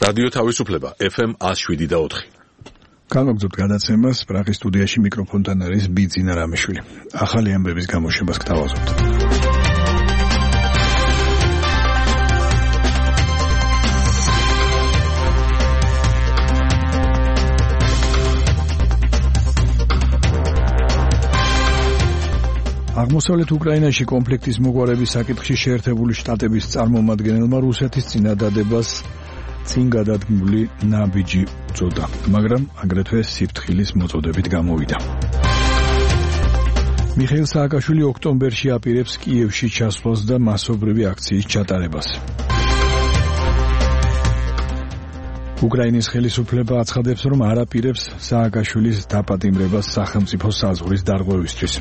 რადიო თავისუფლება FM 107.4. განვაგრძობთ გადაცემას, პრაღის სტუდიაში მიკროფონთან არის ბიძინა რამიშვილი. ახალი ამბების გამოშვებას გთავაზობთ. აღმოსავლეთ უკრაინაში კონფლიქტის მოგვარების საკითხში შეერთებული შტატების წარმომადგენელმა რუსეთის წინადადებას წინ გადადგმული ნაბიჯი უწოდა, მაგრამ აგრეთვე სიფრთხილის მოწოდებით გამოვიდა. მიხეილ სააკაშვილი ოქტომბერში აპირებს კიევში ჩასვლას და მასობრივი აქციის ჩატარებას. უკრაინის ხელისუფლება აცხადებს, რომ არ აპირებს სააკაშვილის დაპატიმრებას სახელმწიფო საზღვრის დარღვევისთვის.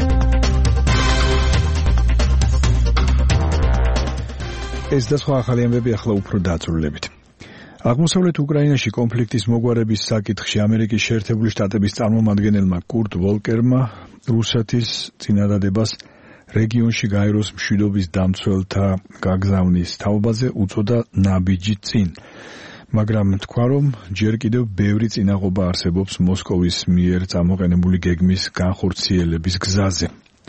ეს და სხვა ახალი ამბები ახლა უფრო დაწვრილებით. აღმოსავლეთ უკრაინაში კონფლიქტის მოგვარების საკითხში ამერიკის შეერთებული შტატების წარმომადგენელმა კურტ ვოლკერმა რუსეთის წინადადებას რეგიონში გაეროს მშვიდობის დამცველთა გაგზავნის თაობაზე უწოდა ნაბიჯი წინ, მაგრამ თქვა, რომ ჯერ კიდევ ბევრი წინაღობა არსებობს მოსკოვის მიერ წამოყენებული გეგმის განხორციელების გზაზე.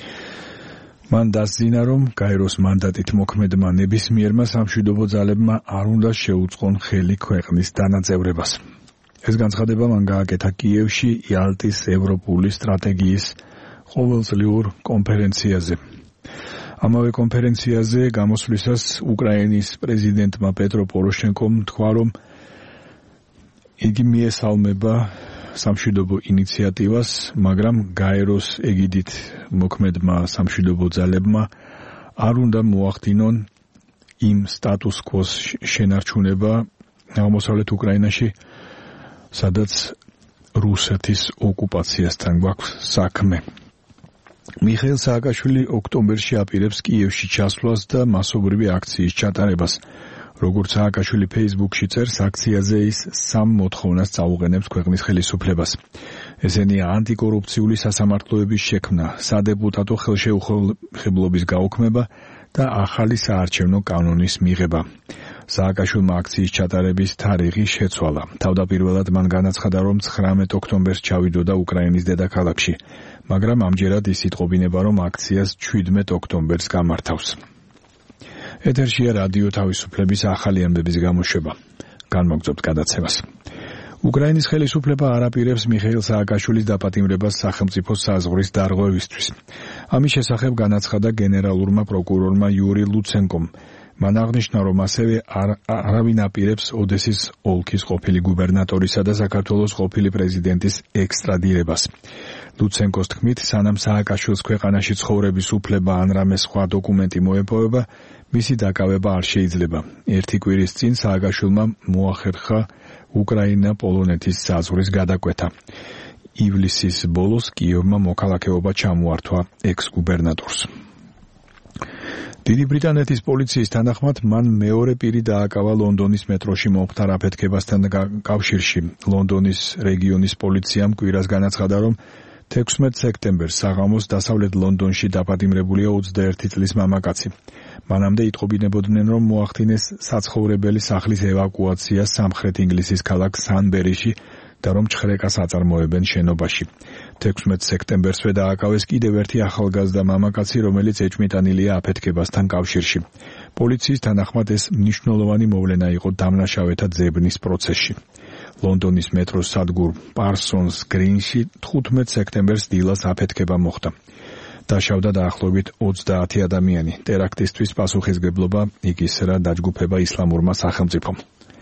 მან დასძინა, რომ გაეროს მანდატით მოქმედმა ნებისმიერმა სამშვიდობო ძალებმა არ უნდა შეუწყონ ხელი ქვეყნის დანაწევრებას. ეს განცხადება მან გააკეთა კიევში იალტის ევროპული სტრატეგიის ყოველწლიურ კონფერენციაზე. ამავე კონფერენციაზე გამოსვლისას უკრაინის პრეზიდენტმა პეტრო პოროშენკომ თქვა, რომ იგი მიესალმება სამშვიდობო ინიციატივას, მაგრამ გაეროს ეგიდით მოქმედმა სამშვიდობო ძალებმა არ უნდა მოახდინონ იმ სტატუს quo-ს შენარჩუნება აღმოსავლეთ უკრაინაში, სადაც რუსეთის ოკუპაციასთან გვაქვს საქმე. მიხეილ სააკაშვილი ოქტომბერში აპირებს კიევში ჩასვლას და მასობრივი აქციის ჩატარებას. როგორც სააკაშვილი Facebook-ში წერს, აქციაზე ის 3 მოთხოვნას წაუყენებს ქვეყნის ხელისუფლებას. ესენია ანტიკორუფციული სასამართლოების შექმნა, სადეპუტატო ხელშეუხებლობის გაუქმება და ახალი საარჩევნო კანონის მიღება. სააკაშვილმა აქციის ჩატარების თარიღი შეცვალა. თავდაპირველად მან განაცხადა, რომ 19 ოქტომბერს ჩავიდოდა უკრაინის დედაქალაქში, მაგრამ ამჯერად ის იტყობინება, რომ აქციას 17 ოქტომბერს გამართავს. ეთერშია რადიო თავისუფლების ახალი ამბების გამოშვება. განვაგრძობთ გადაცემას. უკრაინის ხელისუფლება არ აპირებს მიხეილ სააკაშვილის დაპატიმრებას სახელმწიფო საზღვრის დარღვევისთვის. ამის შესახებ განაცხადა გენერალურმა პროკურორმა იური ლუცენკომ. მან აღნიშნა, რომ ასევე არავინ აპირებს ოდესის ოლქის ყოფილი გუბერნატორისა და საქართველოს ყოფილი პრეზიდენტის ექსტრადირებას. ლუცენკოს თქმით, სანამ სააკაშვილს ქვეყანაში ცხოვრების უფლება ან რამე სხვა დოკუმენტი მოეპოვება, მისი დაკავება არ შეიძლება. ერთი კვირის წინ სააკაშვილმა მოახერხა უკრაინა-პოლონეთის საზღვრის გადაკვეთა. ივლისის ბოლოს კიევმა მოქალაქეობა ჩამოართვა ექს-გუბერნატორს. დიდი ბრიტანეთის პოლიციის თანახმად მან მეორე პირი დააკავა ლონდონის მეტროში მომხდარ აფეთქებასთან კავშირში. ლონდონის რეგიონის პოლიციამ კვირას განაცხადა, რომ 16 სექტემბერს საღამოს დასავლეთ ლონდონში დაპატიმრებულია 21 წლის მამაკაცი. მანამდე იტყობინებოდნენ, რომ მოახდინეს საცხოვრებელი სახლის ევაკუაცია სამხრეთ ინგლისის ქალაქ სანბერიში და რომ ჩხრეკას აწარმოებენ შენობაში. 16 სექტემბერსვე დააკავეს კიდევ ერთი ახალგაზრდა მამაკაცი, რომელიც ეჭვმიტანილია აფეთქებასთან კავშირში. პოლიციის თანახმად ეს მნიშვნელოვანი მოვლენა იყო დამნაშავეთა ძებნის პროცესში. ლონდონის მეტროს სადგურ პარსონს გრინში 15 სექტემბერს დილას აფეთქება მოხდა. დაშავდა დაახლოებით 20 ადამიანი. ტერაქტისთვის პასუხისგებლობა იკისრა დაჯგუფება ისლამურმა სახელმწიფომ.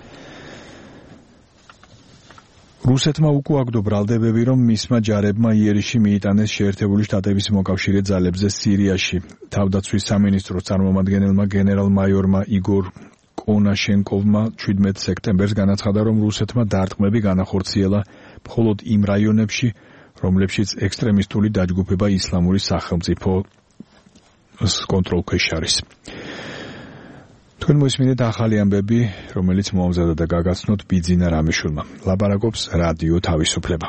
რუსეთმა უკუაგდო ბრალდებები, რომ მისმა ჯარებმა იერიში მიიტანეს შეერთებული შტატების მოკავშირე ძალებზე სირიაში. თავდაცვის სამინისტროს წარმომადგენელმა გენერალ-მაიორმა იგორ კონაშენკოვმა 17 სექტემბერს განაცხადა, რომ რუსეთმა დარტყმები განახორციელა მხოლოდ იმ რაიონებში, რომლებშიც ექსტრემისტული დაჯგუფება ისლამური სახელმწიფოს კონტროლქვეშ არის. თქვენ მოისმინეთ ახალი ამბები, რომელიც მოამზადა და გაგაცნოთ ბიძინა რამიშვილმა. ლაპარაკობს რადიო თავისუფლება.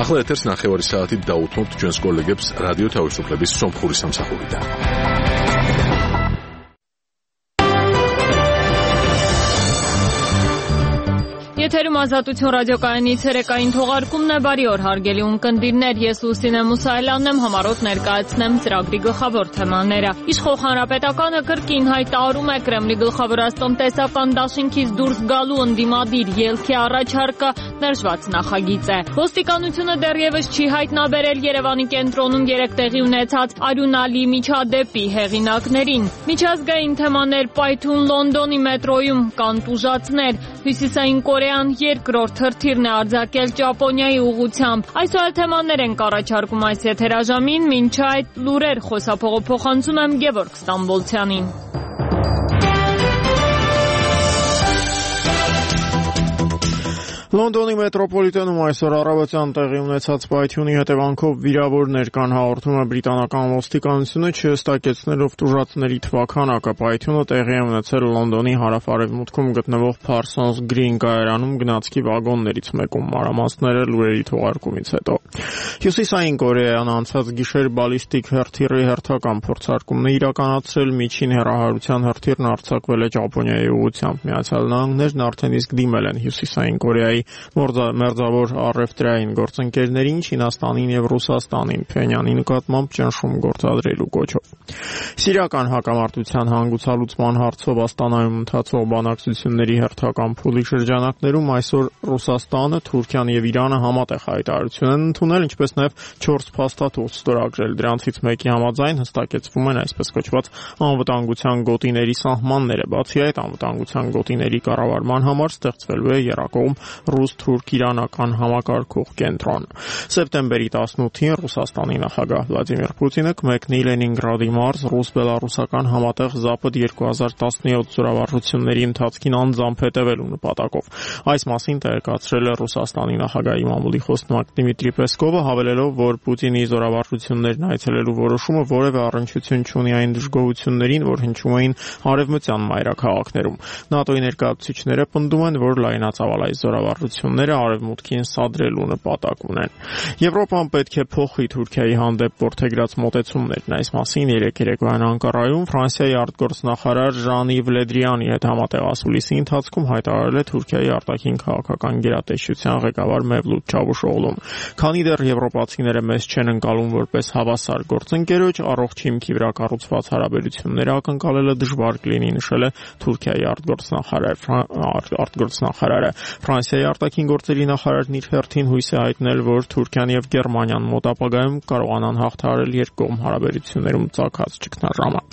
ახლა ეთერს 9 საათით დაუთმობთ ჩვენს კოლეგებს რადიო თავისუფლების სომხური სამსახურიდან. Եթերում ազատություն ռադիոկայանից երեկային թողարկումն է, բարի օր հարգելի ունկնդիրներ, ես Լուսինե Մուսայելյանն եմ, համառոտ ներկայացնեմ ծրագրի գլխավոր թեմաները։ Իշխող հանրապետականը կրկին հայտարարում է Կրեմլի գլխավորած տնտեսական դաշինքից դուրս գալու ընդդիմադիր ելքի առաջարկը ներժված նախագիծ է։ Ոստիկանությունը դեռևս չի հայտնաբերել Երևանի կենտրոնում երեկ տեղի ունեցած արյունալի միջադեպի հեղինակներին։ Միջազգային թեմաներ պայթուն Լոնդոնի մետրոյում կան տուժածներ, Հյուսիսային Կորեան երկրորդ հրթիռն է արձակել Ճապոնիայի ուղղությամբ։ Այսօր թեմաներ են առաջարկում այս եթերաժամին, մինչ այդ լուրեր խոսափողը փոխանցում եմ Գևորգ Ստամբոլցյանին։ Լոնդոնի մետրոպոլիտենում այսօր առավոտյան տեղի ունեցած պայթյունի հետևանքով վիրավորներ կան, հաղորդում է բրիտանական ոստիկանությունը, չհստակեցնելով տուժածների թվաքանակը։ Պայթյունը տեղի է ունեցել Լոնդոնի հարավ-արևմուտքում գտնվող Parsons Green կայարանում գնացքի վագոններից մեկում, մանրամասները լուրերի թողարկումից հետո։ Հյուսիսային Կորեան անցած գիշեր բալիստիկ հրթիռի հերթական փորձարկումն է իրականացրել, միջին հեռահարության հրթիռն արձակվել է Ճապոնիայի ուղղությամբ։ Միացյալ Նահանգներն արդեն իսկ դիմել են Հյուսիսային Կորեայի մերձավոր առևտրային գործընկերներին, Չինաստանին եւ Ռուսաստանին Փենյանի նկատմամբ ճնշում գործադրելու կոչով։ Սիրիական հակամարտության հանգուցալուծման հարցով Աստանայում ընթացող բանակցությունների հերթական փուլի շրջանակներում այսօր Ռուսաստանը, Թուրքիան եւ Իրանը համատեղ հայտարարություն են ընդունել, ինչպես նաեւ 4 փաստաթուղթ ստորագրել։ Դրանցից մեկի համաձայն հստակեցվում են այսպես կոչված անվտանգության գոտիների սահմանները։ Բացի այդ, անվտանգության գոտիների կառավարման համար ստեղծվելու է եռակողմ ռուս-թուրք-իրանական համակարգող կենտրոն։ Սեպտեմբերի 18-ին Ռուսաստանի նախագահ Վլադիմիր Պուտինը կմեկնի Լենինգրադի մարզ ռուս-բելառուսական համատեղ Զապադ 2017 զորավարժությունների ընթացքին անձամբ հետևելու նպատակով։ Այս մասին տեղեկացրել է Ռուսաստանի նախագահի մամուլի խոսնակ Դիմիտրի Պեսկովը, հավելելով, որ Պուտինի զորավարժություններն այցելելու որոշումը որևէ առնչություն չունի այն դժգոհություններին, որ հնչում էին արևմտյան մայրաքաղաքներում։ ՆԱՏՕ-ի ներկայացուցիչները պնդում են, որ լայնածավալ այս զորավարժությունները արևմուտքին սադրելու նպատակ ունեն։ Եվրոպան պետք է փոխի Թուրքիայի հանդեպ որդեգրած մոտեցումներն։ Այս մասին երեկ երեկոյան Անկարայում Ֆրանսիայի արտգործնախարար Ժան-Իվ Լեդրիանի հետ համատեղ ասուլիսի ընթացքում հայտարարել է Թուրքիայի արտաքին քաղաքական գերատեսչության ղեկավար Մևլութ Չավուշօղլուն։ Քանի դեռ եվրոպացիները մեզ չեն ընկալում որպես հավասար գործընկերոջ, առողջ հիմքի վրա կառուցված հարաբերությունները ակնկալելը դժվար կլինի, նշել է Թուրքիայի արտգործնախարարը։ Ֆրանսիայի արտաքին գործերի նախարարն իր հերթին հույս է հայտնել, որ Թուրքիան եւ Գերմանիան մոտ ապագայում կարողանան հաղթահարել երկկողմ հարաբերություններում ծագած ճգնաժամը։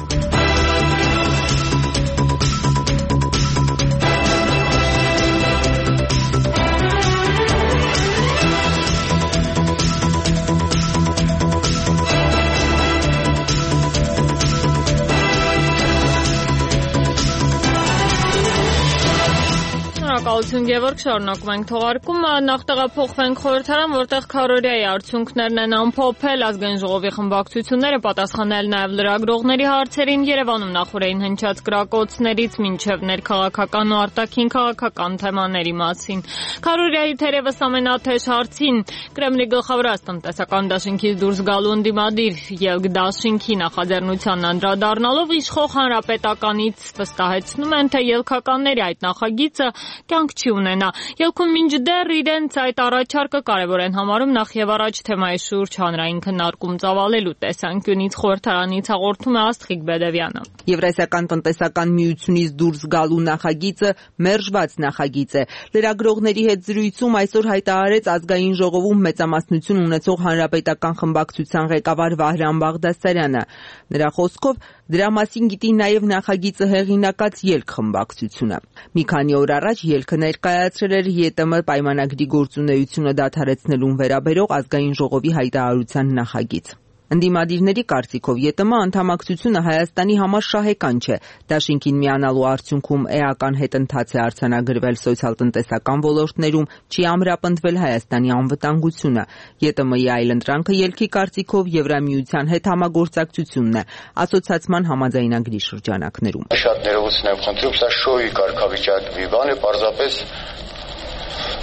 Շնորհակալություն Գևորգ, շարունակում ենք թողարկումը, նախ տեղափոխվենք խորհրդարան, որտեղ քարոզիայի արդյունքներն են ամփոփել, ազգային ժողովի խմբակցությունները պատասխանել նաև լրագրողների հարցերին, Երևանում նախորդին հնչած կրակոցներից մինչև ներքաղաքական ու արտաքին քաղաքական թեմաների մասին։ Քարոզիայի թերևս ամենաթեժ հարցին Կրեմլի գլխավորած տնտեսական դաշինքից դուրս գալու ընդդիմադիր ելք դաշինքի նախաձեռնությանն անդրադառնալով իշխող հանրապետականից վստահեցնում են, թե ելքականների այդ նախագիծը կյանք չի ունենա։ Ելքում մինչդեռ իրենց այդ առաջարկը կարևոր են համարում նախ եւ առաջ թեմայի շուրջ հանրային քննարկում ծավալելու տեսանկյունից խորհրդարանից հաղորդում է Աստղիկ Բեդևյանը։ Եվրասիական տնտեսական միությունից դուրս գալու նախագիծը մերժված նախագիծ է։ Լրագրողների հետ զրույցում այսօր հայտարարեց ազգային ժողովում մեծամասնություն ունեցող հանրապետական խմբակցության ղեկավար Վահրամ Բաղդասարյանը։ Նրա խոսքով դրա մասին գիտի նաև նախագիծը հեղինակած ելք խմբակցությունը։ Մի քանի օր առաջ ելքը ներկայացրել էր ԵՏՄ պայմանագրի գործունեությունը դադարեցնելուն վերաբերող ազգային ժողովի հայտարարության նախագիծ։ Ընդդիմադիրների կարծիքով ԵՏՄ անդամակցությունը Հայաստանի համար շահեկան չէ։ Դաշինքին միանալու արդյունքում էական հետընթաց է արձանագրվել սոցիալ-տնտեսական ոլորտներում, չի ամրապնդվել Հայաստանի անվտանգությունը։ ԵՏՄ-ի այլընտրանքը ելքի կարծիքով Եվրամիության հետ համագործակցությունն է, ասոցիացման համաձայնագրի շրջանակներում։ Շատ ներողություն եմ խնդրում, սա շոուի կարգավիճակի բան է, պարզապես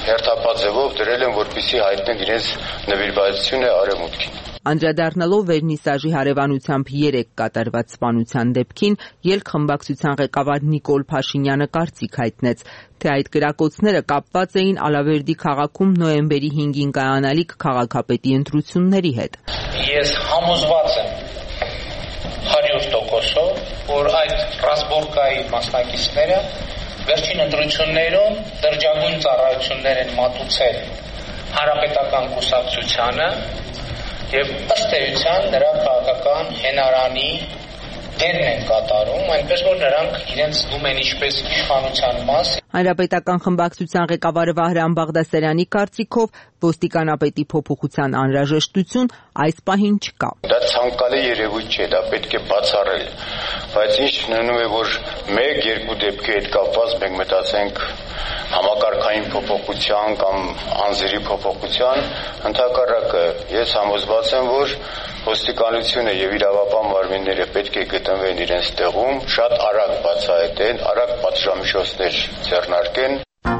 հերթապատ ձևով դրել են, որպեսզի հայտնեն իրենց նվիրվածությունը արևմուտքին։ Անդրադառնալով վերնիսաժի հարևանությամբ 3 կատարված սպանության դեպքին, ելք խմբակցության ղեկավար Նիկոլ Փաշինյանը կարծիք հայտնեց, թե այդ կրակոցները կապված էին Ալավերդի քաղաքում նոյեմբերի 5-ին կայանալիք քաղաքապետի ընտրությունների հետ։ Ես համոզված եմ 100%, որ այդ ռազմորկայի մասնակիցները վերջին ընտրություններում դրջագույն ծառայություններ են մատուցել հանրապետական կուսակցությանը եւ ըստ էության նրա քաղաքական հենարանի դերն են կատարում, այնպես որ նրանք իրենց զգում են ինչպես իշխանության մաս։ Հանրապետական խմբակցության ղեկավար Վահրամ Բաղդասարյանի կարծիքով ոստիկանապետի փոփոխության անհրաժեշտություն այս պահին չկա։ Դա ցանկալի երևույթ չէ, դա պետք է բացառել, բայց ինչ նշանակում է, որ 1-2 դեպքի հետ կապված մենք մտածենք համակարգային փոփոխության կամ անձերի փոփոխության, ընդհակառակը ես համոզված եմ, որ ոստիկանությունը եւ իրավապահ մարմինները պետք է գտնվեն իրենց տեղում, շատ արագ բացահայտեն, արագ պատժամիջոցներ ձեռնարկեն։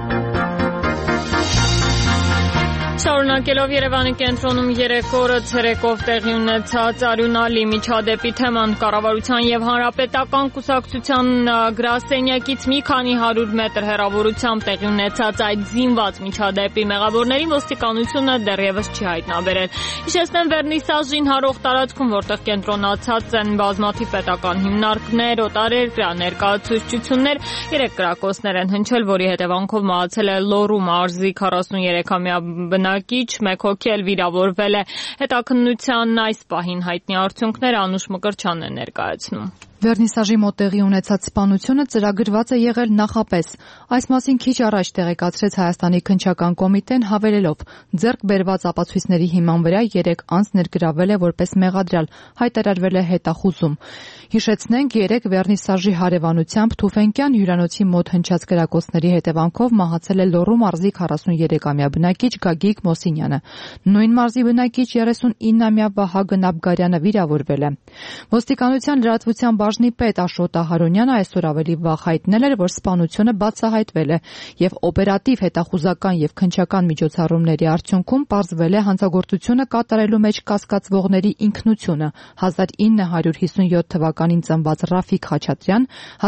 Շարունակելով Երևանի կենտրոնում 3 օրը ցերեկով տեղի ունեցած արյունալի միջադեպի թեման, կառավարության եւ հանրապետական կուսակցության գրասենյակից մի քանի 100 մետր հեռավորությամբ տեղի ունեցած այդ զինված միջադեպի մեղավորներին ոստիկանությունը դեռևս չի հայտնաբերել։ Հիշեցնեմ, վերնիսաժին հարող տարածքում, որտեղ կենտրոնացած են բազմաթիվ պետական հիմնարկներ, օտարերկրյա ներկայացուցչություններ, 3 կրակոցներ են հնչել, որի հետևանքով մահացել է Լոռու մարզի 43-ամյա բնակիչ, 1 հոգի էլ վիրավորվել է։ Հետաքննության այս պահին հայտնի արդյունքները Անուշ Մկրտչյանն է ներկայացնում։ Վերնիսաժի մոտ տեղի ունեցած սպանությունը ծրագրված է եղել նախապես։ Այս մասին քիչ առաջ տեղեկացրեց Հայաստանի քննչական կոմիտեն, հավելելով. ձեռք բերված ապացույցների հիման վրա 3 անձ ներգրավել է որպես մեղադրյալ, հայտարարվել է հետախուզում։ Հիշեցնենք, 3 Վերնիսաժի հարևանությամբ Թուֆենկյան հյուրանոցի մոտ հնչած կրակոցների հետևանքով մահացել է Լոռու մարզի 43-ամյա բնակիչ Գագիկ Մոսինյանը։ Նույն մարզի բնակիչ 39-ամյա Վահագն Աբգարյանը վիրավորվել է։ Ոստիկանության լրատվության բաժնի պետ Աշոտ Ահարոնյանը այսօր ավելի վաղ հայտնել էր, որ սպանությունը բացահայտվել է եւ օպերատիվ հետախուզական եւ քննչական միջոցառումների արդյունքում պարզվել է հանցագործությունը կատարելու մեջ կասկածվողների ինքնությունը՝ 1957 թվականին ծնված Ռաֆիկ Խաչատրյան,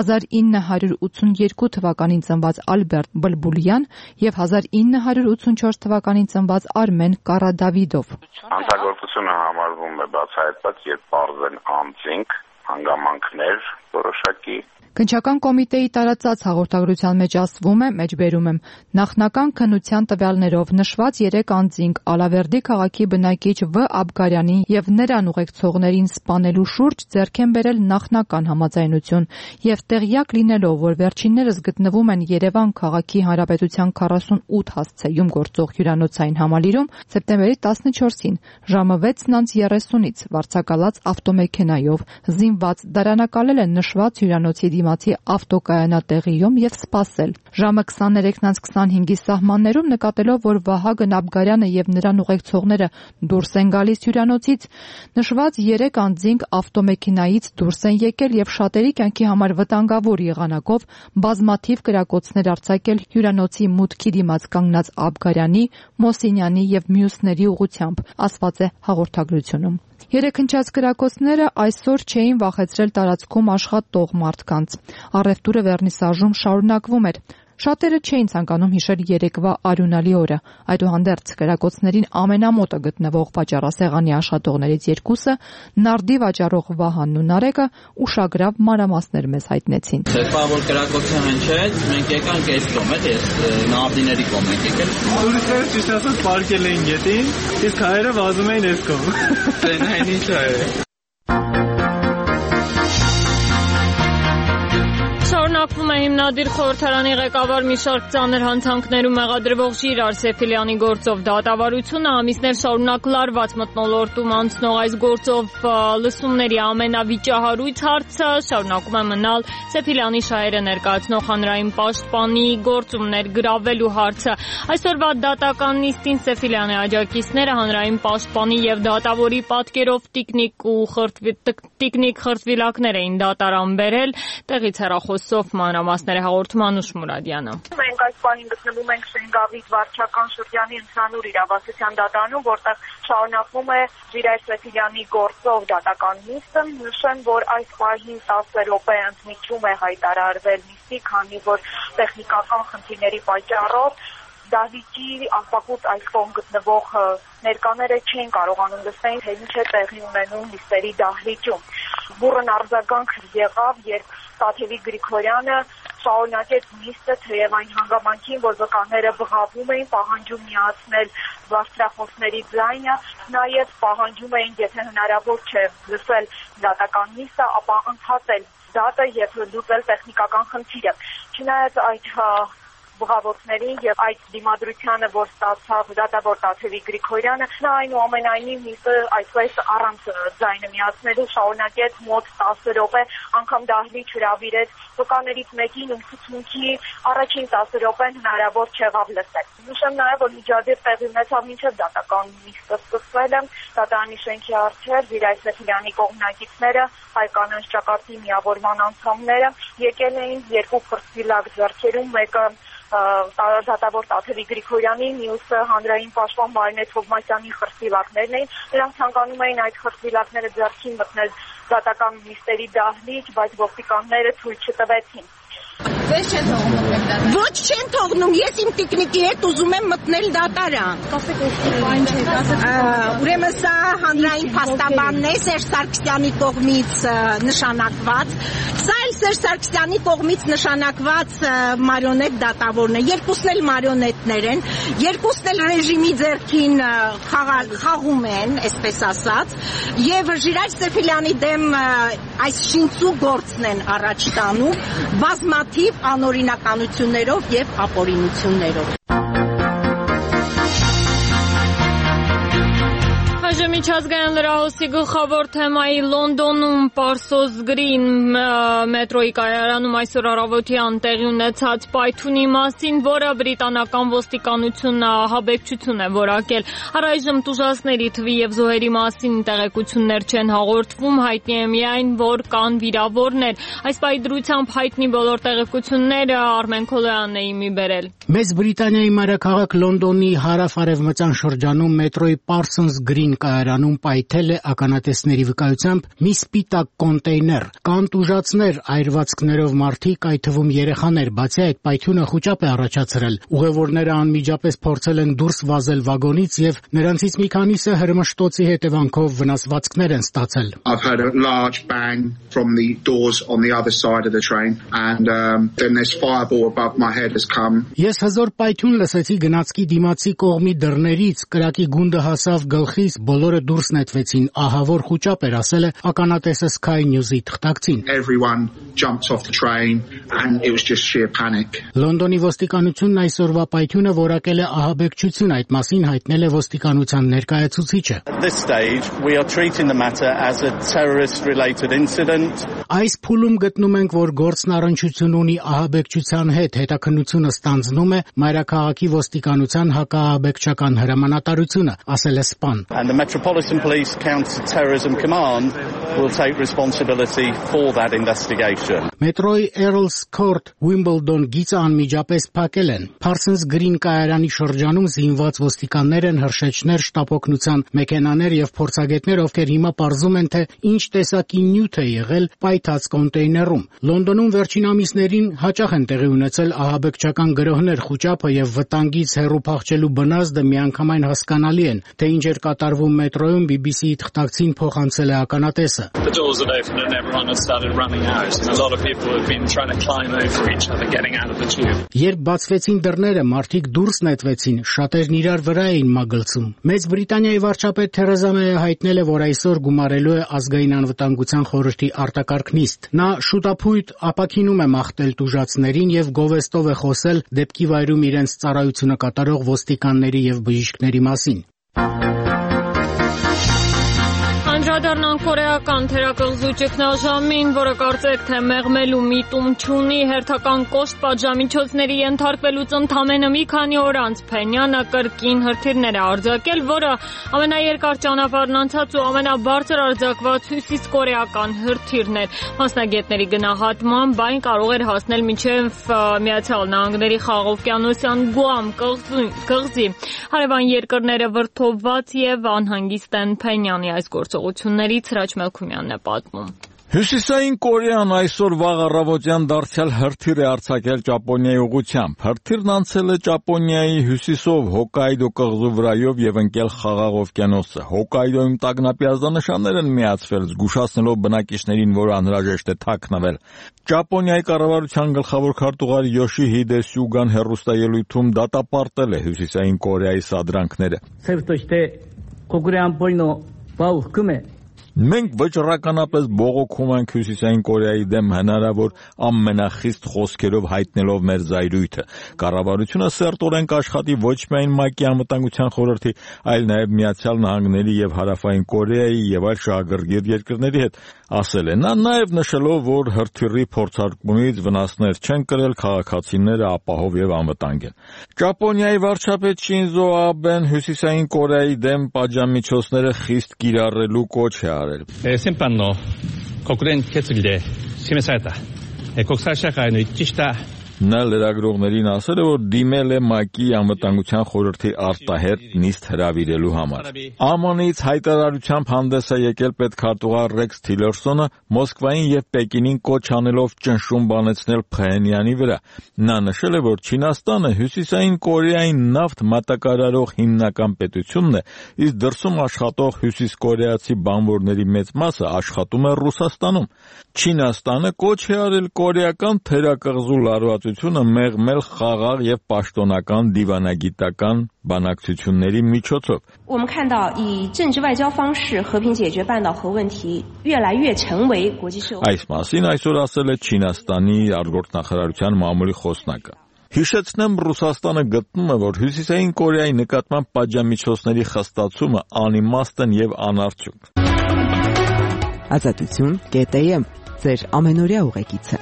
1982 թվականին ծնված Ալբերտ Բլբուլյան եւ 1984 թվականին ծնված Արմեն Կարադավիդով։ Հանցագործությունը համարվում է բացահայտված, երբ պարզեն անձինք, հանգամանքներ որոշակի։ Քննչական կոմիտեի տարածած հաղորդագրության մեջ ասվում է, մեջբերում եմ, նախնական քննության տվյալներով նշված 3 անձինք Ալավերդի քաղաքի բնակիչ Վ. Աբգարյանին եւ նրան ուղեկցողներին սպանելու շուրջ ձեռք են բերել նախնական համաձայնություն եւ տեղյակ լինելով, որ վերջիններս գտնվում են Երևան քաղաքի հանրապետության 48 հասցեում գործող հյուրանոցային համալիրում, սեպտեմբերի 14-ին ժամը 6:30-ից վարձակալած ավտոմեքենայով զինված դարանակալել են նշված հյուրանոցի դիմացի ավտոկայանատեղիում եւ սպասել։ Ժամը 23:25-ի սահմաններում նկատելով, որ Վահագն Աբգարյանը եւ նրան ուղեկցողները դուրս են գալիս հյուրանոցից, նշված 3 անձինք ավտոմեքենայից դուրս են եկել եւ շատերի կյանքի համար վտանգավոր եղանակով բազմաթիվ կրակոցներ արձակել հյուրանոցի մուտքի դիմաց կանգնած Աբգարյանի, Մոսինյանի եւ մյուսների ուղղությամբ, ասված է հաղորդագրությունում։ 3 հնչած կրակոցները այսօր չէին վախեցրել տարածքում աշխատող մարդկանց։ Առևտուրը Վերնիսաժում շարունակվում էր։ Շատերը չէին ցանկանում հիշել երեկվա արյունալի օրը։ Այդուհանդերձ կրակոցներին ամենամոտը գտնվող վաճառասեղանի աշխատողներից 2-ը, նարդի վաճառող Վահանն ու Նարեկը, ուշագրավ մանրամասներ մեզ հայտնեցին։ Երբ որ կրակոցը հնչեց, մենք եկանք այս կողմ, ես նարդիների կողմ ենք եկել։ Տուրիստները ճիշտ ասած պարկել էին գետին, իսկ հայերը վազում էին այս կողմ։ Այն ինչ է։ Շարունակվում է հիմնադիր խորհրդարանի ղեկավար մի շարք ծանր հանցանքներում մեղադրվող Ժիրար Սեֆիլյանի գործով դատավարությունը ամիսներ շարունակ լարված մթնոլորտում անցնող այս գործով լսումների ամենավիճահարույց հարցը շարունակում է մնալ Սեֆիլյանի շահերը ներկայացնող հանրային պաշտպանի գործումներ գրավելու հարցը։ Այսօրվա դատական նիստին Սեֆիլյանի աջակիցները հանրային պաշտպանի եւ դատավորի պատկերով տիկնիկ խրտվիլակներ էին դատարան բերել, տեղից հեռախոսով մանրամասները հաղորդում Անուշ Մուրադյանը։ Մենք այս պահին գտնվում ենք Շենգավիթ վարչական շրջանի ընդհանուր իրավասության դատարանում, որտեղ շարունակվում է Ժիրայր Սեֆիլյանի գործով դատական նիստը։ Նշեմ, որ այս պահին 10 րոպե ընդմիջում է հայտարարվել նիստի, քանի որ տեխնիկական խնդիրների պատճառով դահլիճի աղբակուց այս կողմ գտնվող ներկաները չեն կարողանում լսել, թե ինչ է տեղի ունենում նիստերի դահլիճում։ Բուռն արձագանք եղավ, երբ Տաթևիկ Գրիգորյանը շարունակեց նիստը, թեև այն հանգամանքին, որ վկաները բղավում էին, պահանջում միացնել բարձրախոսների ձայնը, նաև պահանջում էին, եթե հնարավոր չէ լսել դատական նիստը, ապա ընդհատել դատը եւ լուծել տեխնիկական խնդիրը։ Չնայած այդ բղավոցներին եւ այդ դիմադրությանը, որ ստացավ դատավոր Տաթևիկ Գրիգորյանը, նա այնուամենայնիվ նիստը այսպես առանց ձայնը միացնելու շարունակեց մոտ 10 րոպե, անգամ դահլիճ հրավիրեց վկաներից մեկին, ում ցուցմունքի առաջին 10 րոպեն հնարավոր չեղավ լսել։ Նշեմ նաեւ, որ միջադեպ տեղի ունեցավ մինչեւ դատական նիստը սկսվելը, դատարանի շենքի առջև Ժիրայր Սեֆիլյանի կողմնակիցները, հայ կանանց ճակատի միավորման անդամները եկել էին երկու խրտվիլակ ձեռքերում, մեկը դատավոր Տաթևիկ Գրիգորյանի, մյուսը հանրային պաշտպան Մարինե Թովմասյանի խրտվիլակներն էին։ Նրանք ցանկանում էին այդ խրտվիլակները ձեռքին մտնել դատական նիստերի դահլիճ, բայց ոստիկանները թույլ չտվեցին։ Ձեզ չեն թողնում մտնել դատարան։ Ոչ, չեն թողնում, ես իմ տիկնիկի հետ ուզում եմ մտնել դատարան։ Ուրեմն սա հանրային փաստաբանն է Սերժ Սարգսյանի կողմից նշանակված։ Սա էլ Սերժ Սարգսյանի կողմից նշանակված մարիոնետ դատավորն է։ Երկուսն էլ մարիոնետներ են, երկուսն էլ ռեժիմի ձեռքին խաղում են, այսպես ասած, եւ Ժիրայր Սեֆիլյանի դեմ այս շինծու գործն են առաջ տանում բազմաթիվ անօրինականություններով եւ ապօրինություններով։ Միջազգային լրահոսի գլխավոր թեմայի Լոնդոնում Պարսոս Գրին մետրոյի կայարանում այսօր առավոտյան տեղի ունեցած պայթյունի մասին, որը բրիտանական ոստիկանությունը ահաբեկչություն է որակել։ Առայժմ տուժածների թվի եւ զոհերի մասին տեղեկություններ չեն հաղորդվում, հայտնի է միայն, որ կան վիրավորներ։ Այս պայթրությամբ հայտնի բոլոր տեղեկությունները Արմեն Քոլոյանն է իմի բերել։ Մեծ Բրիտանիայի մայրաքաղաք Լոնդոնի հարավ-արևմտյան շրջանում մետրոյի Parsons Green կայարանում պայթել է ականատեսների վկայությամբ մի սպիտակ կոնտեյներ։ Կան տուժածներ, այրվածքներով մարդիկ, այդ թվում երեխաներ, բացի այդ պայթյունը խուճապ է առաջացրել։ Ուղևորները անմիջապես փորձել են դուրս վազել վագոնից եւ նրանցից մի քանիսը հրմշտոցի հետևանքով վնասվածքներ են ստացել։ I've heard a large bang from the doors on the other side of the train and then this fireball above my head has come. Ես հզոր պայթյուն լսեցի գնացքի դիմացի կողմի դռներից, կրակի գունդը հասավ գլխիս, բոլորը դուրս նետվեցին, ահա որ խուճապ էր, ասել է ականատեսը Sky News-ի թղթակցին։ Everyone jumped off the train and it was just sheer panic. Լոնդոնի ոստիկանությունն այսօրվա պայթյունը որակել է ահաբեկչություն, այդ մասին հայտնել է ոստիկանության ներկայացուցիչը։ This stage we are treating the matter as a terrorist related incident. Այս փուլում գտնում ենք, որ գործն առնչություն ունի ահաբեկչության հետ, հետաքննությունը ստանձնում է մայրաքաղաքի ոստիկանության հակաահաբեկչական հրամանատարությունը, ասել է սպան։ And the Metropolitan Police Counter-Terrorism Command will take responsibility for that investigation. Մետրոյի Earls Court Wimbledon գիծը անմիջապես փակել են։ Parsons Green կայարանի շրջանում զինված ոստիկաններ են, հրշեջներ, շտապօգնության մեքենաներ եւ փորձագետներ, ովքեր հիմա պարզում են, թե ինչ տեսակի նյութ է եղել պայթած կոնտեյներում։ Լոնդոնում վերջին ամիսներին հաճախ են տեղի ունեցել ահաբեկչական գրոհներ, խուճապը եւ վտանգից հեռու փախչելու բնազդը միանգամայն հասկանալի են, թե ինչ էր կատարվում մետրոյում, BBC-ի թղթակցին փոխանցել է ականատեսը։ The doors had opened and everyone had started running out and a lot of people had been trying to climb over each other getting out of the tube. Երբ բացվեցին դռները, մարդիկ դուրս նետվեցին, շատերն իրար վրա էին մագլցում։ Մեծ Բրիտանիայի վարչապետ Թերեզա Մեյը հայտնել է, որ այսօր գումարելու է ազգային անվտանգության խորհրդի արտակարգ նիստ։ Նա շուտափույթ ապաքինում է մաղթել տուժածներին եւ գովեստով է խոսել դեպքի վայրում իրենց ծառայությունը կատարող ոստիկանների եւ բժիշկների մասին։ Վերադառնանք կորեական թերակղզու ճգնաժամին, որը կարծեք թե մեղմելու միտում չունի, հերթական կոշտ պատժամիջոցների ենթարկվելուց ընդամենը մի քանի օր անց Փենյանը կրկին հրթիռներ է արձակել, որը ամենաերկար ճանապարհն անցած ու ամենաբարձր արձակված հյուսիսկորեական հրթիռն էր։ Մասնագետների գնահատմամբ այն կարող էր հասնել մինչև Միացյալ Նահանգների Խաղաղօվկիանոսյան Գուամ կղզի։ Հարևան երկրները վրդովված եւ անհանգիստ են Փենյանի այս գործողություններից Հրաչ Մելքումյանն է պատմում։ Հյուսիսային Կորեան այսօր վաղ առավոտյան դարձյալ հրթիռ է արձակել Ճապոնիայի ուղղությամբ։ Հրթիռն անցել է Ճապոնիայի հյուսիսով Հոկկայդո կղզու վրայով եւ ընկել Խաղաղ օվկիանոսը։ Հոկկայդոյում տագնապի ազդանշաններ են միացվել, զգուշացնելով բնակիչներին, որ անհրաժեշտ է թաքնվել։ Ճապոնիայի կառավարության գլխավոր քարտուղար Յոշիհիդե Սյուգան հեռուստաելույթում դատապարտել է Հյուսիսային Կորեայի սադրանքները։ Մենք վճռականապես բողոքում ենք Հյուսիսային Կորեայի դեմ հնարավոր ամենախիստ խոսքերով հայտնելով մեր զայրույթը։ Կառավարությունը սերտորեն կաշխատի ոչ միայն ՄԱԿ-ի անվտանգության խորհրդի, այլ նաև Միացյալ Նահանգների եւ Հարավային Կորեայի եւ այլ շահագրգիռ երկրների հետ, ասել է նա, նաև նշելով, որ հրթիռի փորձարկումից վնասներ չեն կրել, քաղաքացիները ապահով եւ անվտանգ են։ Ճապոնիայի վարչապետ Շինզո Աբեն Հյուսիսային Կորեայի դեմ պատժամիջոցները խիստ կիրառելու կոչ է արել։ Սեմպանո կոկրեն կեցիլդե սիմեսայտա կոկսաշախայնի ճիշտա Նա լրագրողներին ասել է, որ դիմել է ՄԱԿ-ի անվտանգության խորհրդի արտահերթ նիստ հրավիրելու համար։ ԱՄՆ-ից հայտարարությամբ հանդես է եկել պետքարտուղար Ռեքս Թիլերսոնը Մոսկվային եւ Պեկինին կոչ անելով ճնշում բանեցնել Փհենյանի վրա։ Նա նշել է, որ Չինաստանը Հյուսիսային Կորեային նավթ մատակարարող հիմնական պետությունն է, իսկ դրսում աշխատող հյուսիսկորեացի բանվորների մեծ մասը աշխատում է Ռուսաստանում։ Չինաստանը կոչ է արել կորեական թերակղզու լարվածությունը մեղմել խաղաղ եւ պաշտոնական դիվանագիտական բանակցությունների միջոցով։ Այս մասին այսօր ասել է Չինաստանի արտգործնախարարության մամուլի խոսնակը։ Հիշեցնեմ, Ռուսաստանը գտնում է, որ Հյուսիսային Կորեայի նկատմամբ պատժամիջոցների խստացումը անիմաստ են եւ անարդյունք։ Ազատություն.am ձեր ամենօրյա ուղեկիցը։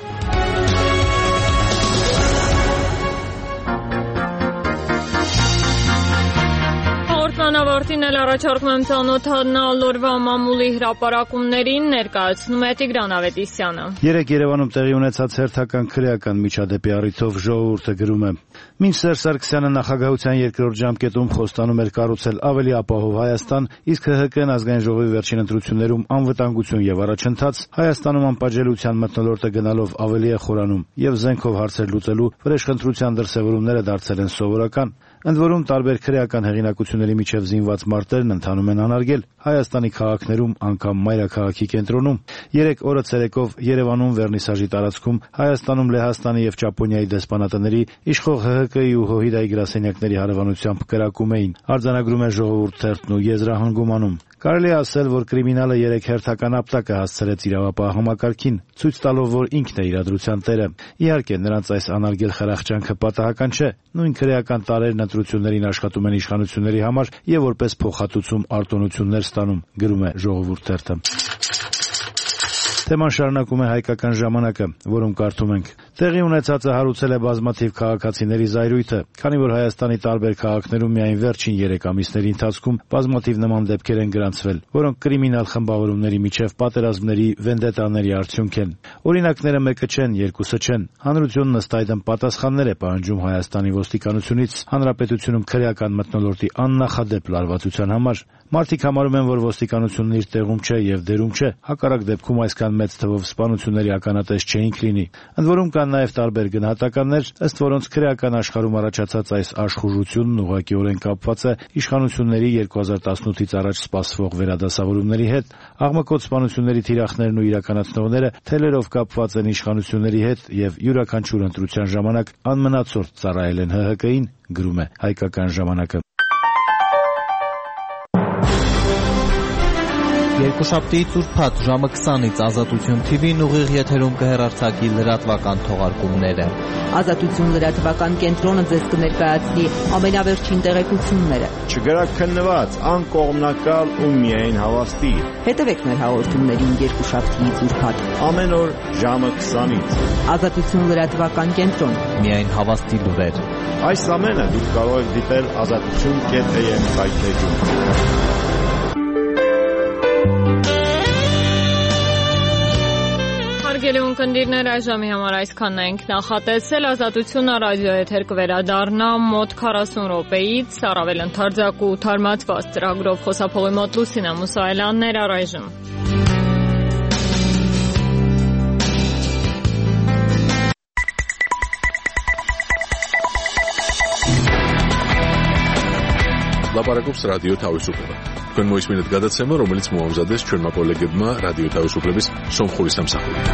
Անավարտին էլ առաջարկում եմ ծանոթանալ օրվա մամուլի հրապարակումներին, ներկայացնում է Տիգրան Ավետիսյանը։ Երեկ Երևանում տեղի ունեցած հերթական քրեական միջադեպի առիթով ժողովուրդը գրում է. Մինչ Սերժ Սարգսյանը նախագահության երկրորդ ժամկետում խոստանում էր կառուցել ավելի ապահով Հայաստան, իսկ ՀՀԿ-ն ազգային ժողովի վերջին ընտրություններում անվտանգություն եւ առաջընթաց, Հայաստանում անպատժելիության մթնոլորտը գնալով ավելի է խորանում եւ զենքով հարցեր լուծելու վրեժխնդրության դրսևորումները դարձել են սովորական։ Ընդ որում տարբեր քրեական հեղինակությունների միջև զինված մարտերն ընթանում են անարգել Հայաստանի քաղաքներում, անգամ մայրաքաղաքի կենտրոնում։ Երեկ օրը ցերեկով Երևանում վերնիսաժի տարածքում Հայաստանում Լեհաստանի եւ Ճապոնիայի դեսպանատների իշխող ՀՀԿ-ի ու ՀՅԴ-ի գրասենյակների հարևանությամբ կրակում էին։ Արձանագրում է Ժողովուրդ թերթն ու եզրահանգումանում։ Կարելի է ասել, որ կրիմինալը երեք հերթական ապտակը հասցրեց իրավապահ համակարգին, ցույց տալով, որ ինքն է իրադրության տերը։ Իհարկե, նրանց այս անարգել խրախճանքը պատահական չէ։ Նույն քրեական տարերն ընտրություններին աշխատում են իշխանությունների համար եւ որպես փոխհատուցում արտոնություններ ստանում, գրում է Ժողովուրդ թերթը։ Թեման շարունակում է Հայկական ժամանակը, որում կարդում ենք. Տեղի ունեցածը հարուցել է բազմաթիվ քաղաքացիների զայրույթը, քանի որ Հայաստանի տարբեր քաղաքներում միայն վերջին 3 ամիսների ընթացքում բազմաթիվ նման դեպքեր են գրանցվել, որոնք կրիմինալ խմբավորումների միջև պատերազմների, վենդետաների արդյունք են։ Օրինակները մեկը չեն, երկուսը չեն։ Հանրությունն ըստ այդմ պատասխաններ է պահանջում Հայաստանի ոստիկանությունից հանրապետությունում քրեական մթնոլորտի աննախադեպ լարվածության համար։ Մարդիկ համարում են, որ ոստիկանությունն իր տեղում չէ եւ դերում չէ, հակառակ դեպքում այսքան մեծ թվով սպանությունների ականատես չէինք լինի։ Ընդ որում կան նաև տարբեր գնահատականներ, ըստ որոնց քրեական աշխարհում առաջացած այս աշխուժությունն ուղղակիորեն կապված է իշխանությունների 2018-ից առաջ սպասվող վերադասավորումների հետ։ Աղմկոտ սպանությունների թիրախներն ու իրականացնողները թելերով կապված են իշխանությունների հետ եւ յուրաքանչյուր ընտրության ժամանակ անմնացորդ ծառայել են ՀՀԿ-ին, գրում է Հայկական ժամանակը։ Երկուշաբթիից ուրբաթ ժամը 20-ից Ազատություն TV-ն ուղիղ եթերում կհեռարձակի լրատվական թողարկումները։ Ազատություն լրատվական կենտրոնը ձեզ կներկայացնի ամենավերջին տեղեկությունները։ Չգրաքննված, անկողմնակալ ու միայն հավաստի։ Հետևեք մեր հաղորդումներին երկուշաբթիից ուրբաթ ամեն օր ժամը 20-ից։ Ազատություն լրատվական կենտրոն։ Միայն հավաստի լուրեր։ Այս ամենը դուք կարող եք դիտել azatutun.am սայթերում։ Հարգելի ունկնդիրներ, այժմի համար այսքանն ենք նախատեսել։ Ազատությունը ռադիոեթեր կվերադառնա մոտ 40 րոպեից, առավել ընդարձակ ու թարմացված ծրագրով խոսափողի մոտ Լուսինե Մուսայելյանն առայժմ։ Լապարակობს ռադիո თავისუფლება. Თქვენ მოისმინეთ გადაცემა, რომელიც მოამზადეს ჩვენმა კოლეგებმა რადიო თავისუფლების სომხური სამსახურით.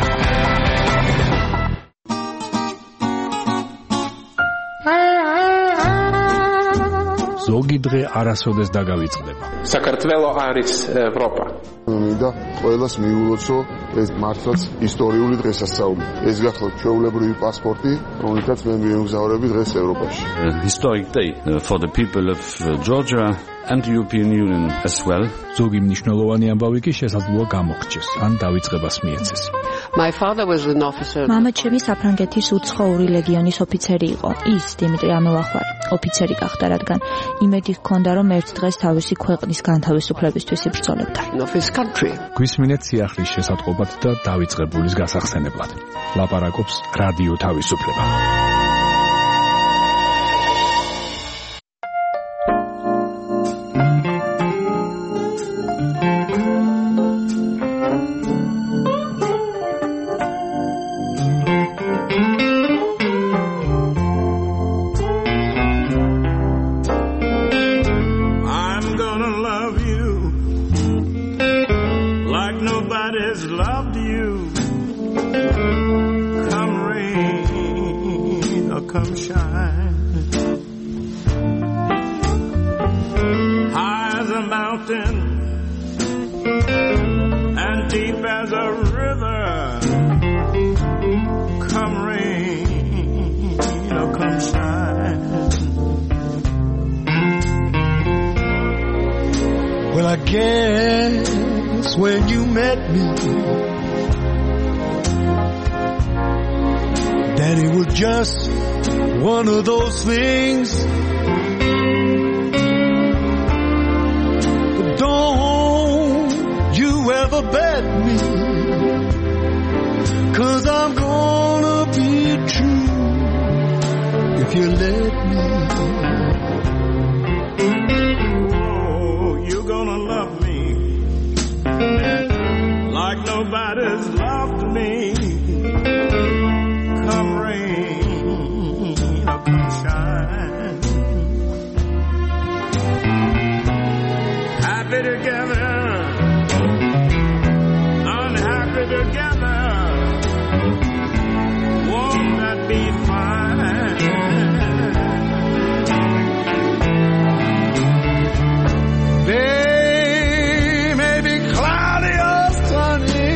ზოგი დღე არასოდეს დაგავიწყდება. საქართველო არის ევროპა. მინდა ყველას მიულოცო ეს მართლაც ისტორიული დღესასწაული. ეს გახლავთ ჩვეულებრივი პასპორტი, რომელთაც მე მიემგზავრები დღეს ევროპაში. Historic day for the people of Georgia and the European Union as well. ზოგი მნიშვნელოვანი ამბავი კი შესაძლოა გამოგრჩეს, ან დავიწყებას მიეცეს. My father was an officer. მამა ჩემი საფრანგეთის უცხოური ლეგიონის ოფიცერი იყო. ის დიმიტრი ამოვახვარ, ოფიცერი გახდა, რადგან იმედი ჰქონდა, რომ ერთ დღეს თავისი ქვეყნის განთავისუფლებისთვის იბრძოლებდა. გვისმინეთ სიახლის შესატყობად და დავიწყებულის გასახსენებლად. ლაპარაკობს რადიო თავისუფლება. Well, I guess when you met me, that it was just one of those things. But don't you ever bet me, 'cause I'm gonna be true if you let me. Gonna love me like nobody's loved me. Come rain or come shine, happy together, unhappy together. Won't that be fine? They may be cloudy or sunny,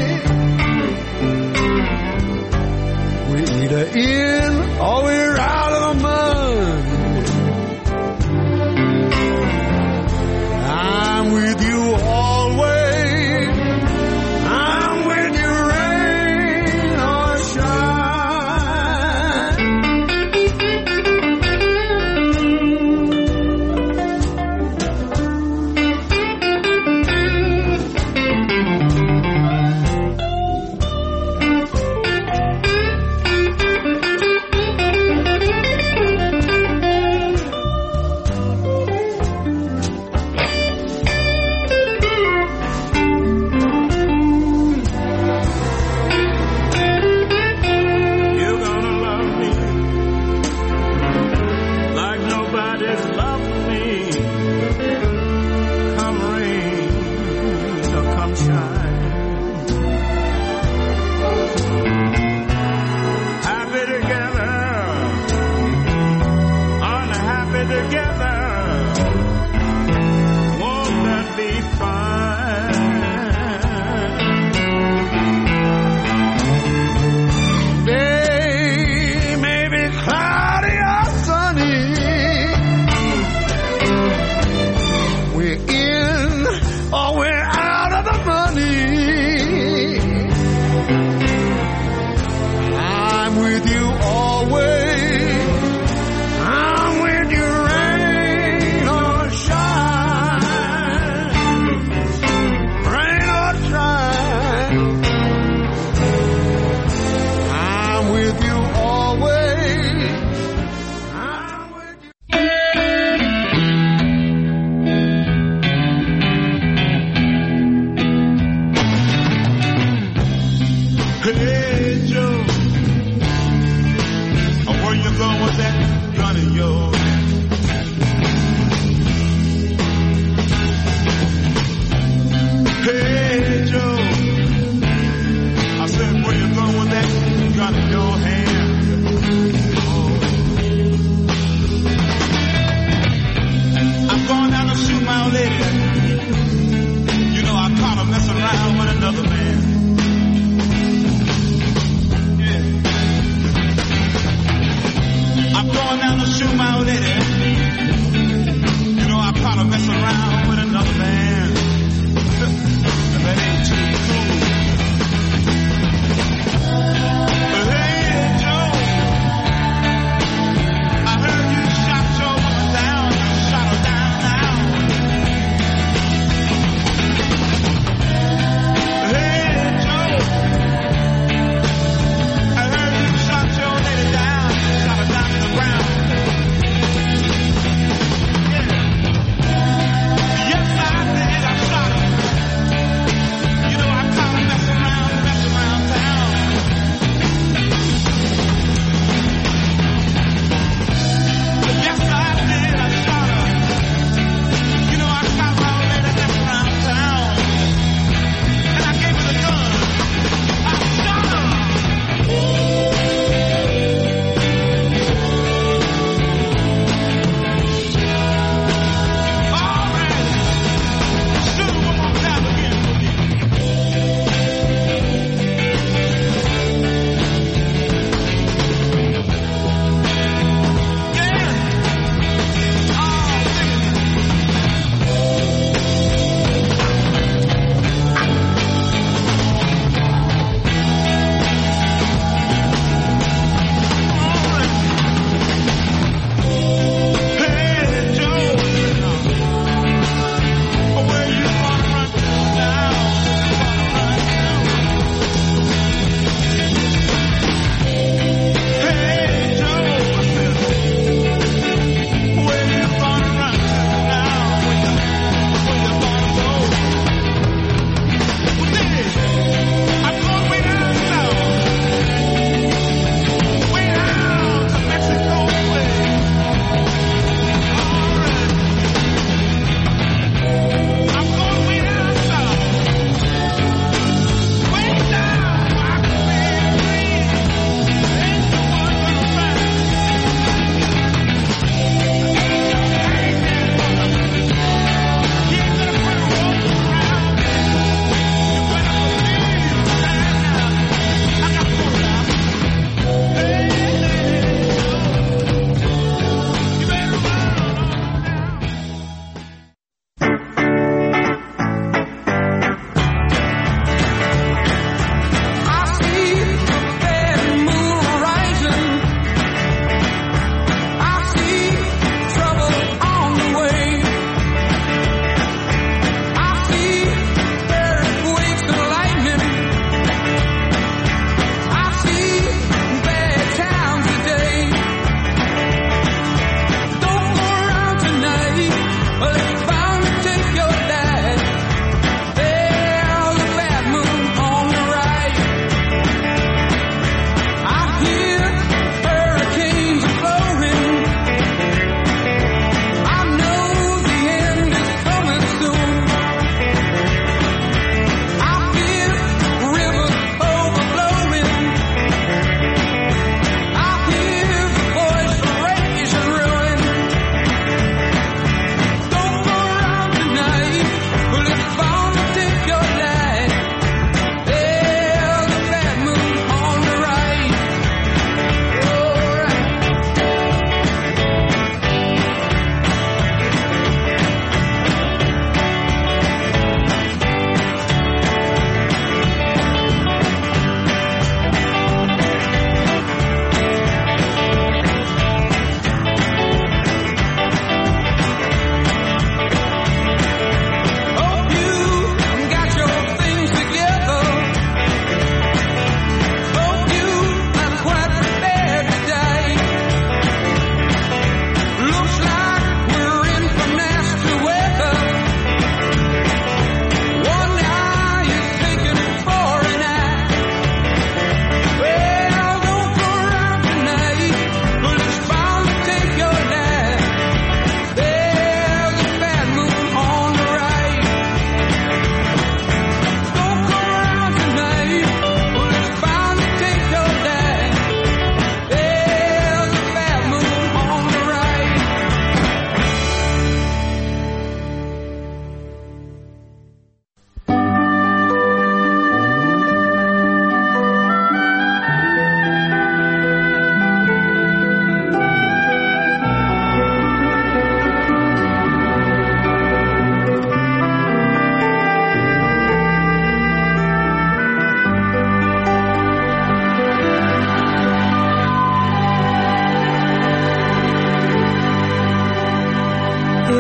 we're either in or we're out of the mud. I'm with you always, I'm with you rain or shine. together, won't that be fine?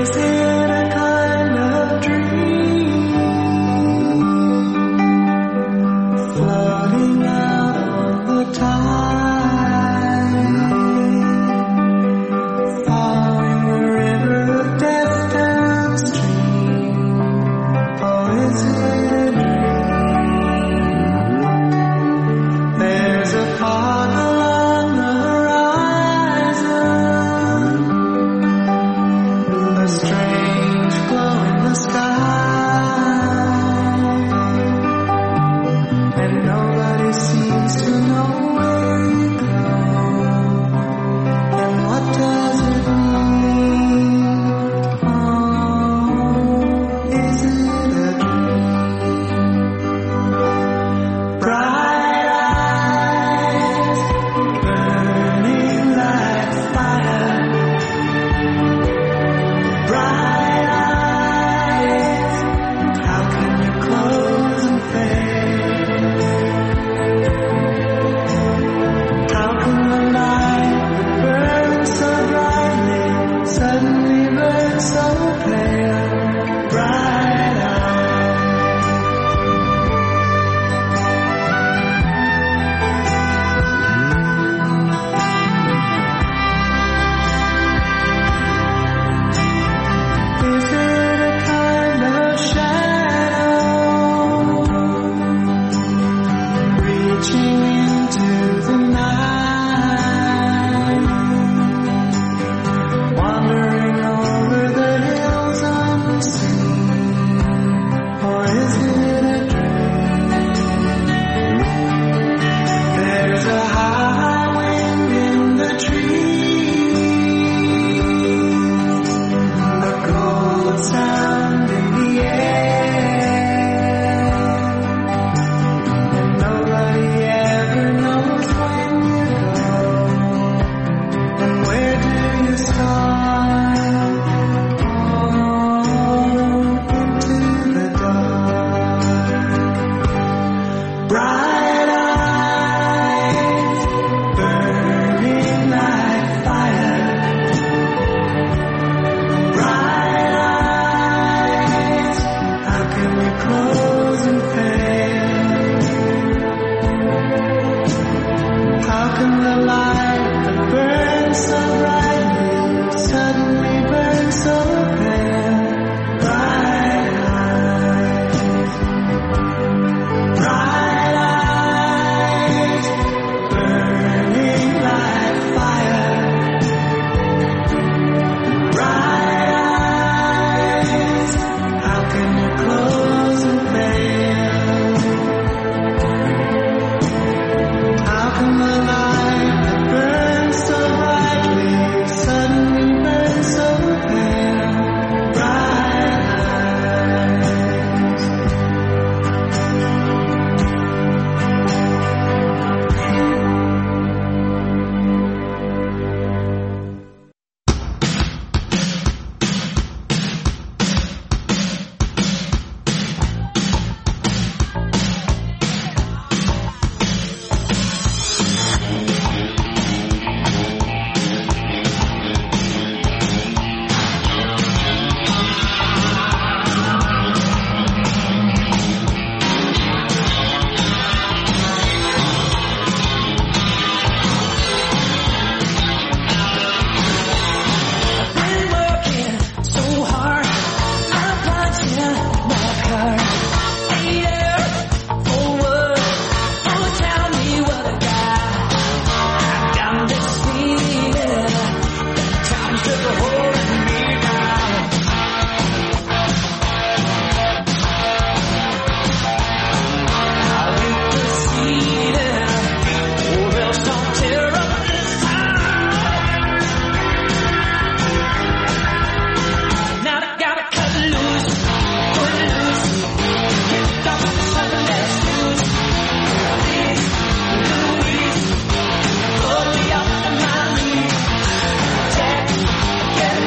Get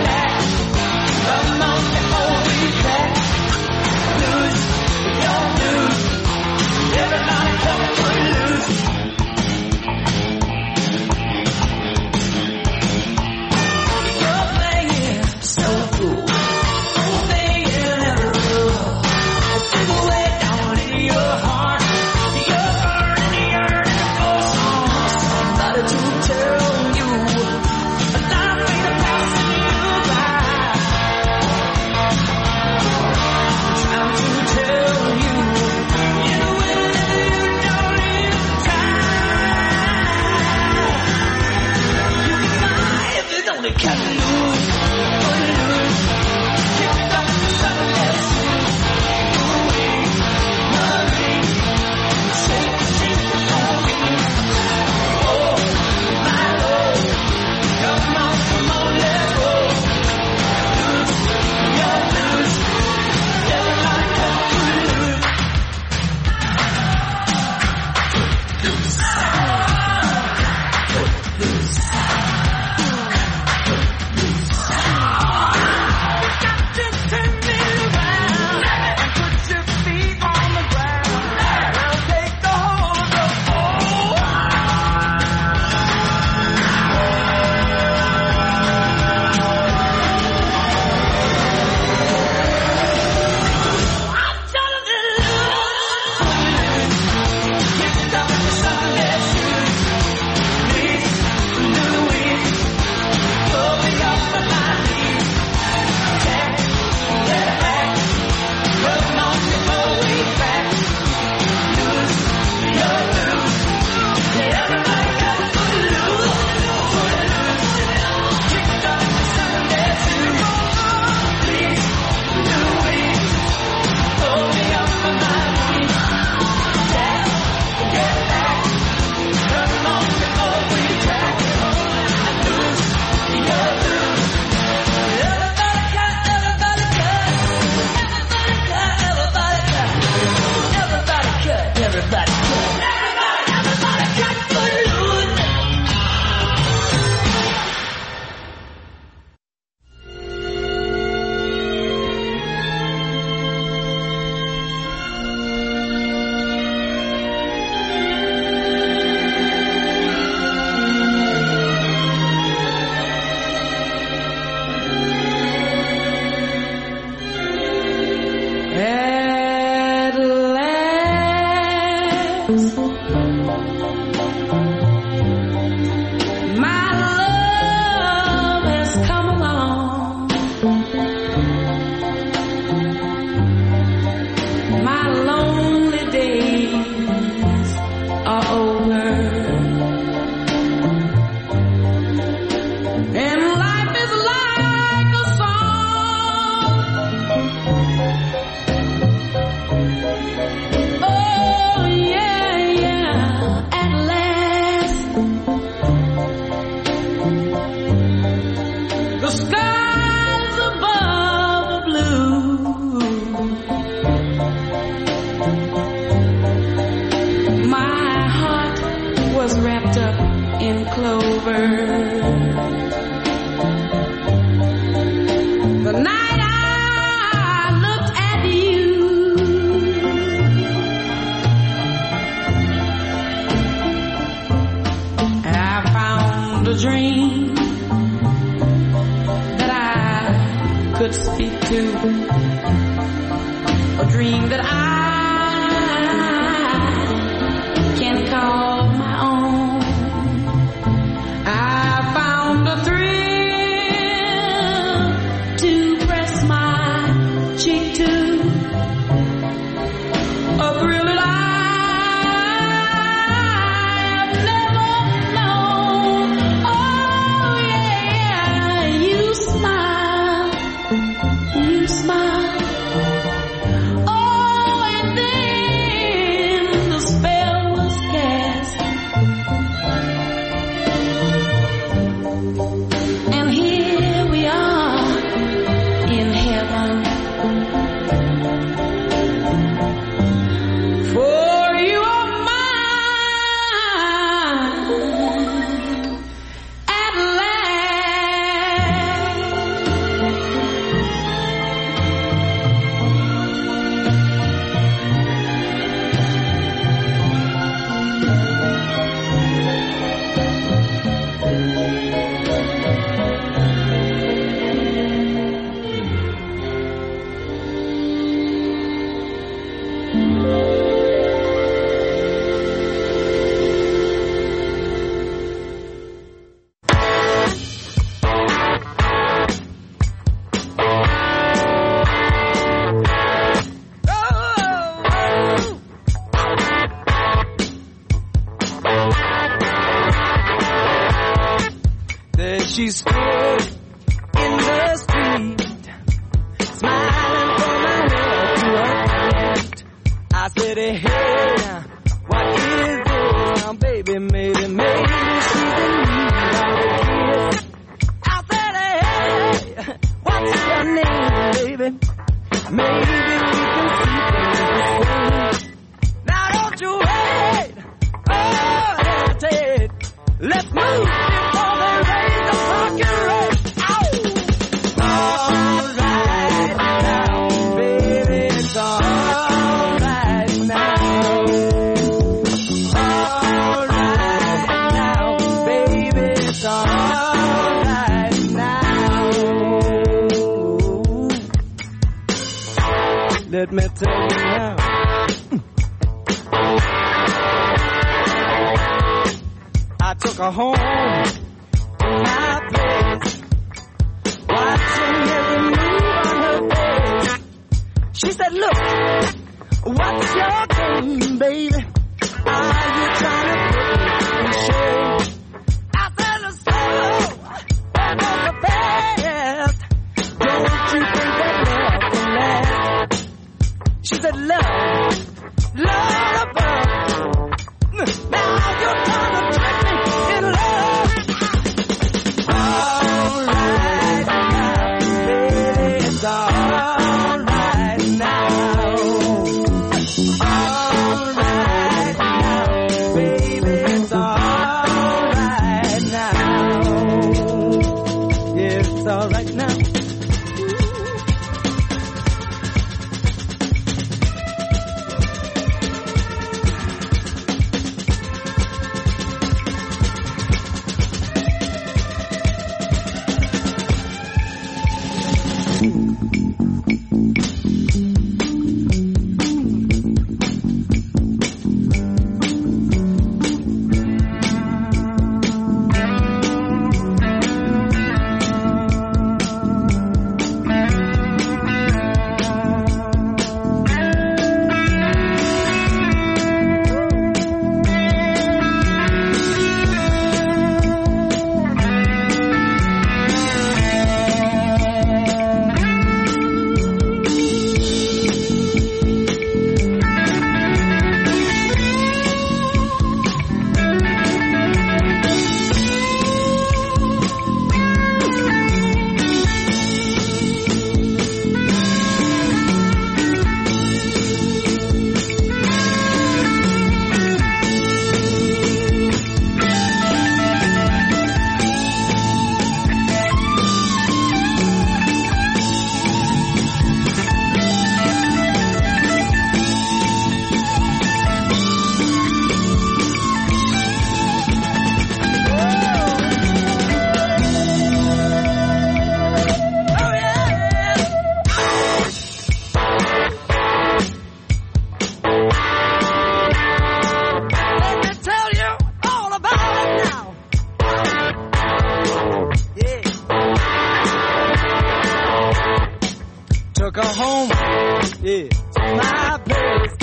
She stood in said, hey, what is this? Now, baby, maybe she's in need of a kiss. I said, hey, what's your name, baby? Maybe we can see things the same. Now, don't you wait, hesitate. Let's move before they raise the fucking rate. All right now, baby, it's all right now. All right now, baby, it's all right now. Let me tell you now. I took her home to my place, watching every move on her face. She said, look, what's your game, baby? Are you trying to put me in shame? I said, let's go, back on the past. Don't you think that love can last? She said, love above. Now you're trying to trick me in love. All right now, baby, it's all right now. All right now, baby, it's all right now. Yeah, it's all right now. Took her home, yeah, to my place,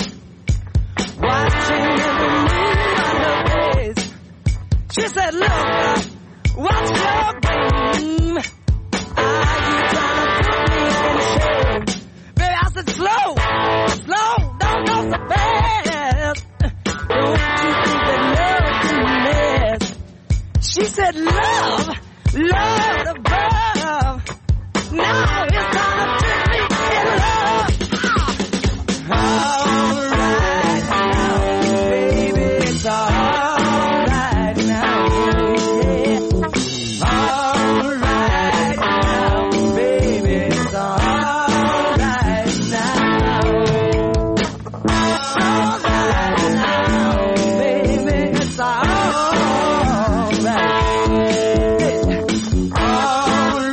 watching every move on her face. She said, look, what's your game? Are you trying to put me in shame? Baby, I said, slow, don't go so fast. Don't you think that love can last? She said, love above. Now it's time to trick me in love. All right now, baby, it's all right now. Yeah. All right now, baby, it's all right now. All right now, baby, it's all right. All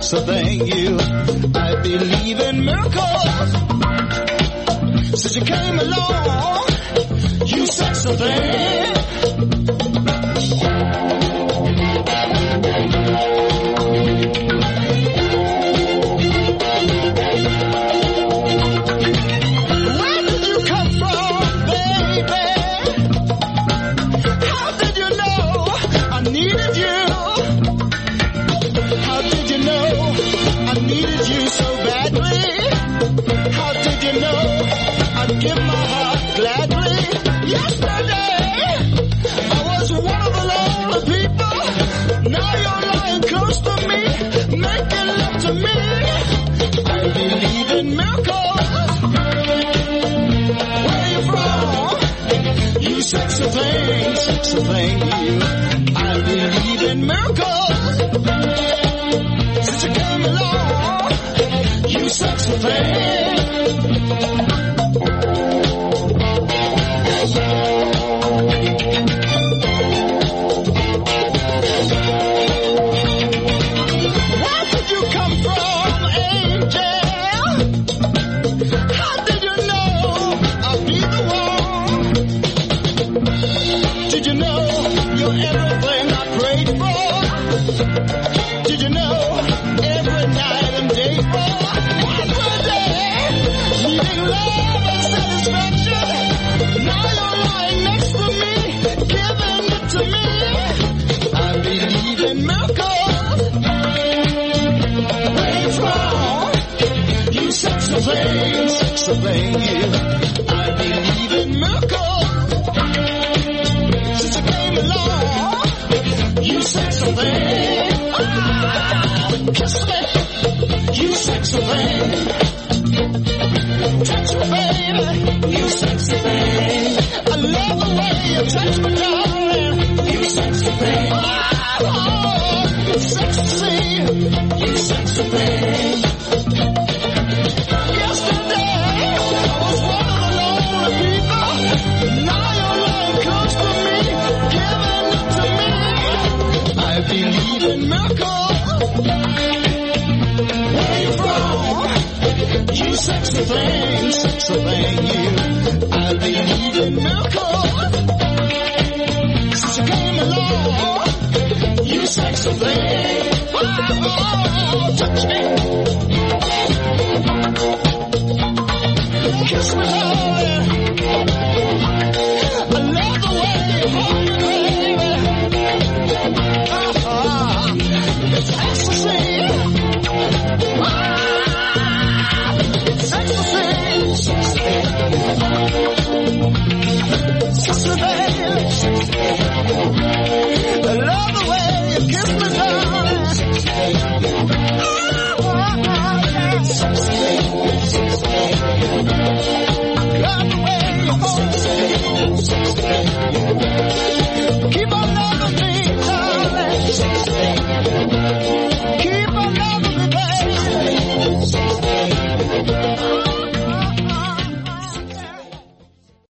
sexy thing, you. I believe in miracles. Since you came along, you sexy thing. Give my heart gladly. Yesterday, I was one of the lonely people. Now you're lying close to me, making love to me. I believe in miracles. Where you from? You sexy thing, you. I believe in miracles. Since you came along, you sexy thing. Sexy thing, you. I believe in miracles. Since you came along, you sexy thing. Kiss me, you sexy thing. Touch me, baby, you sexy thing. I love the way you touch me, darling. You sexy thing. Oh, you sexy, you sexy thing. Sexy thing, you. I believe in miracles. Since you came along, you sexy thing. Oh, touch me. Kiss me, darling. I love the way you hold me, baby. It's ecstasy. I love the way you kiss me, darling. Love the way you hold me.